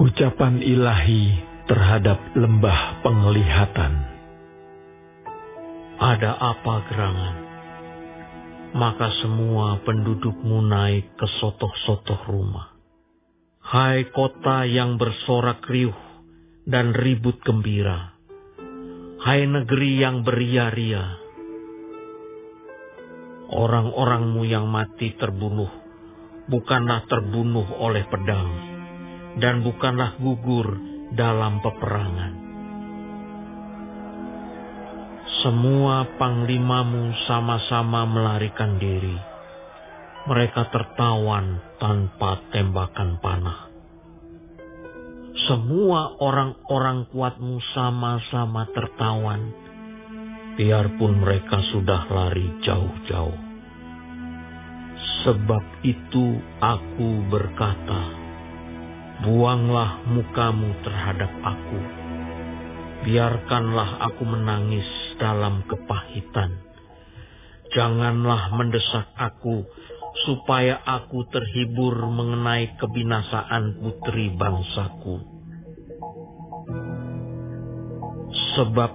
Ucapan ilahi terhadap lembah penglihatan. Ada apa gerangan? Maka semua pendudukmu naik ke sotoh-sotoh rumah. Hai kota yang bersorak riuh dan ribut gembira. Hai negeri yang beria-ria. Orang-orangmu yang mati terbunuh, bukanlah terbunuh oleh pedang, dan bukanlah gugur dalam peperangan. Semua panglimamu sama-sama melarikan diri. Mereka tertawan tanpa tembakan panah. Semua orang-orang kuatmu sama-sama tertawan, biarpun mereka sudah lari jauh-jauh. Sebab itu aku berkata, buanglah mukamu terhadap aku. Biarkanlah aku menangis dalam kepahitan. Janganlah mendesak aku, supaya aku terhibur mengenai kebinasaan putri bangsaku. Sebab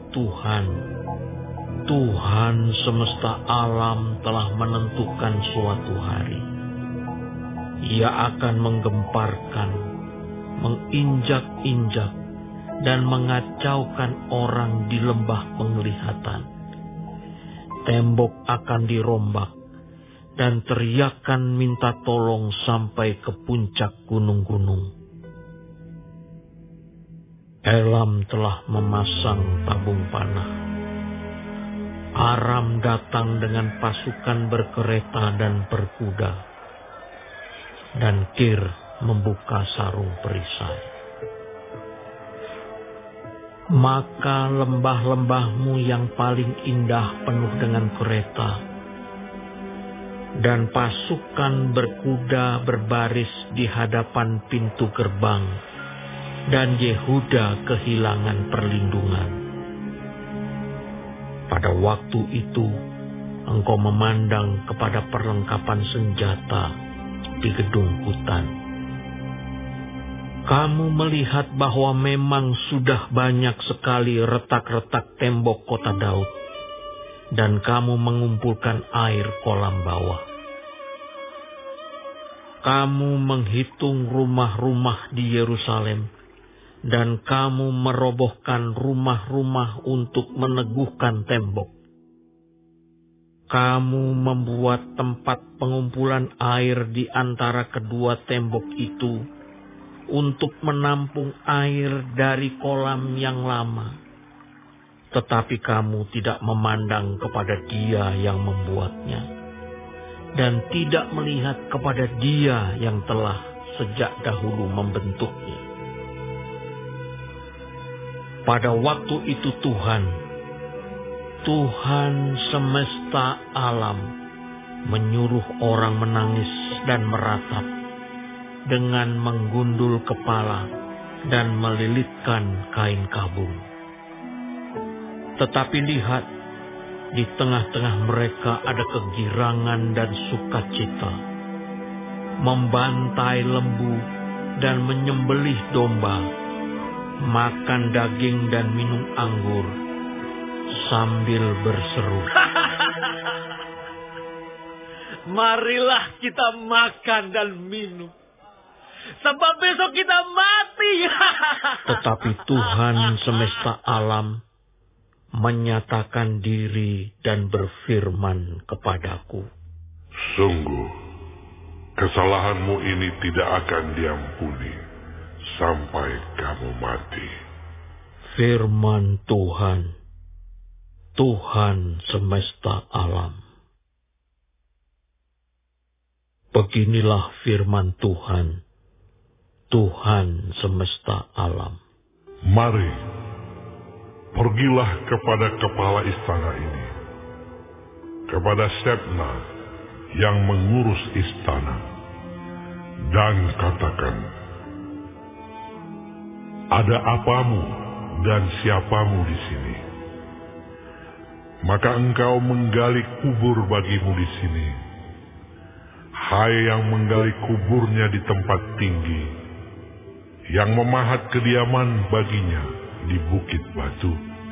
Tuhan semesta alam telah menentukan suatu hari. Ia akan menggemparkan, menginjak-injak, dan mengacaukan orang di lembah penglihatan. Tembok akan dirombak, dan teriakan minta tolong sampai ke puncak gunung-gunung. Elam telah memasang tabung panah. Aram datang dengan pasukan berkereta dan berkuda, dan Kir membuka sarung perisai. Maka lembah-lembahmu yang paling indah penuh dengan kereta, dan pasukan berkuda berbaris di hadapan pintu gerbang, dan Yehuda kehilangan perlindungan. Pada waktu itu, engkau memandang kepada perlengkapan senjata di gedung hutan. Kamu melihat bahwa memang sudah banyak sekali retak-retak tembok kota Daud, dan kamu mengumpulkan air kolam bawah. Kamu menghitung rumah-rumah di Yerusalem, dan kamu merobohkan rumah-rumah untuk meneguhkan tembok. Kamu membuat tempat pengumpulan air di antara kedua tembok itu untuk menampung air dari kolam yang lama. Tetapi kamu tidak memandang kepada Dia yang membuatnya, dan tidak melihat kepada Dia yang telah sejak dahulu membentuknya. Pada waktu itu Tuhan semesta alam menyuruh orang menangis dan meratap, dengan menggundul kepala dan melilitkan kain kabung. Tetapi lihat, di tengah-tengah mereka ada kegirangan dan sukacita, membantai lembu dan menyembelih domba, makan daging dan minum anggur, sambil berseru, marilah kita makan dan minum, sebab besok kita mati. Tetapi Tuhan semesta alam menyatakan diri dan berfirman kepadaku, sungguh, kesalahanmu ini tidak akan diampuni sampai kamu mati. Firman Tuhan, Tuhan semesta alam. Beginilah firman Tuhan, Tuhan semesta alam. Mari, pergilah kepada kepala istana ini, kepada Shebna yang mengurus istana, dan katakan, ada apamu dan siapamu di sini? Maka engkau menggali kubur bagimu di sini. Hai yang menggali kuburnya di tempat tinggi, yang memahat kediaman baginya di bukit batu.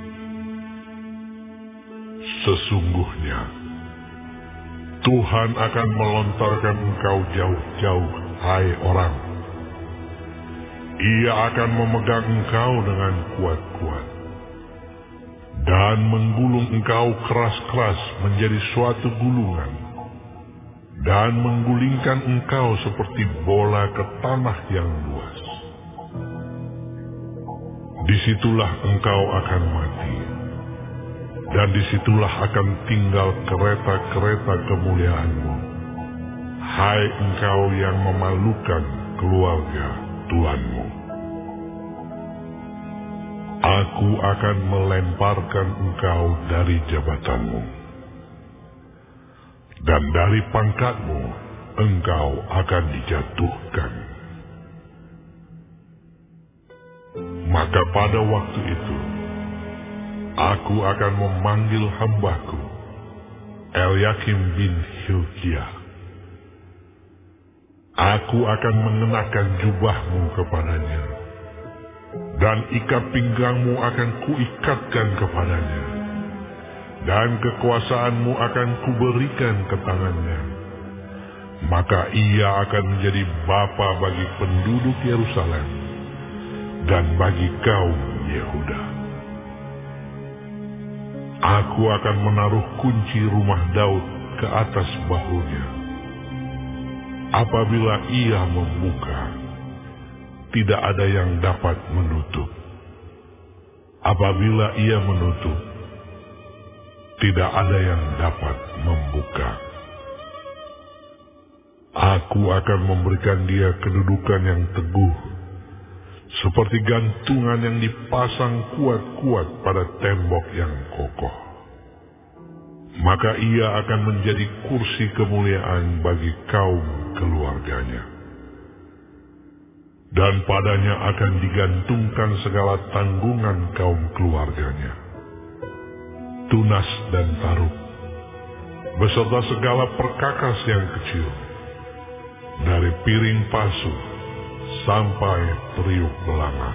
Sesungguhnya Tuhan akan melontarkan engkau jauh-jauh, hai orang. Ia akan memegang engkau dengan kuat-kuat dan menggulung engkau keras-keras menjadi suatu gulungan, dan menggulingkan engkau seperti bola ke tanah yang luas. Disitulah engkau akan mati, dan disitulah akan tinggal kereta-kereta kemuliaanmu, hai engkau yang memalukan keluarga Tuhanmu. Aku akan melemparkan engkau dari jabatanmu, dan dari pangkatmu engkau akan dijatuhkan. Maka pada waktu itu, aku akan memanggil hambaku, Eliakim bin Hilkiah. Aku akan mengenakan jubahmu kepadanya, dan ikat pinggangmu akan kuikatkan kepadanya, dan kekuasaanmu akan kuberikan ke tangannya. Maka ia akan menjadi bapa bagi penduduk Yerusalem dan bagi kaum Yehuda. Aku akan menaruh kunci rumah Daud ke atas bahunya. Apabila ia membuka, tidak ada yang dapat menutup. Apabila ia menutup, tidak ada yang dapat membuka. Aku akan memberikan dia kedudukan yang teguh, seperti gantungan yang dipasang kuat-kuat pada tembok yang kokoh. Maka ia akan menjadi kursi kemuliaan bagi kaum keluarganya. Dan padanya akan digantungkan segala tanggungan kaum keluarganya, tunas dan taruk, beserta segala perkakas yang kecil, dari piring pasu sampai periuk belanga.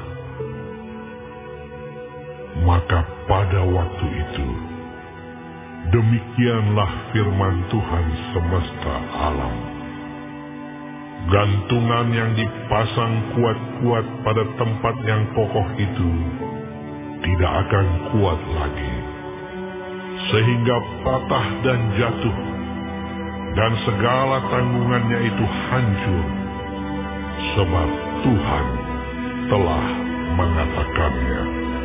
Maka pada waktu itu, demikianlah firman Tuhan semesta alam. Gantungan yang dipasang kuat-kuat pada tempat yang kokoh itu tidak akan kuat lagi, sehingga patah dan jatuh, dan segala tanggungannya itu hancur, sebab Tuhan telah mengatakannya.